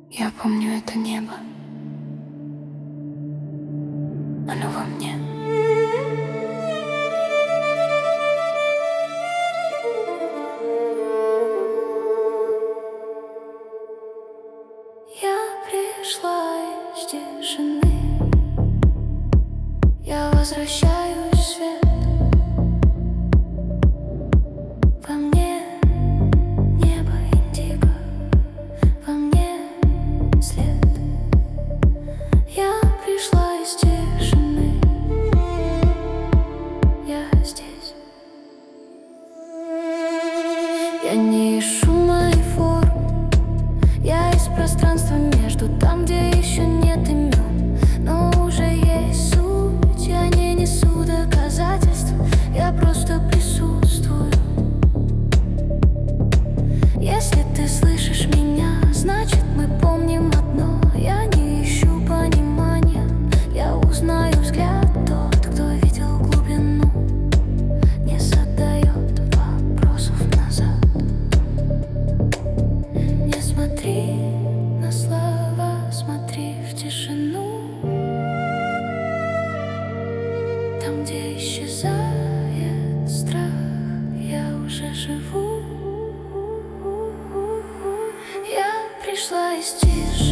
Я помню это небо. Оно во мне. Я пришла из тишины. Я возвращаюсь в свет. Во мне небо индиго, во мне след. Я пришла из тишины. Я здесь. Я не ищу мои формы. Я из пространства между, там, где еще нет имен, но уже есть суть. Я не несу доказательств, я просто присутствую. Если ты слышишь меня, значит мы помним одно. Я не ищу понимания, я узнаю взгляд. Тот, кто видел глубину, не задает вопросов назад. Не смотри на слова, смотри в тишину. Там, где исчезает страх, я уже живу. Я пришла из тишины.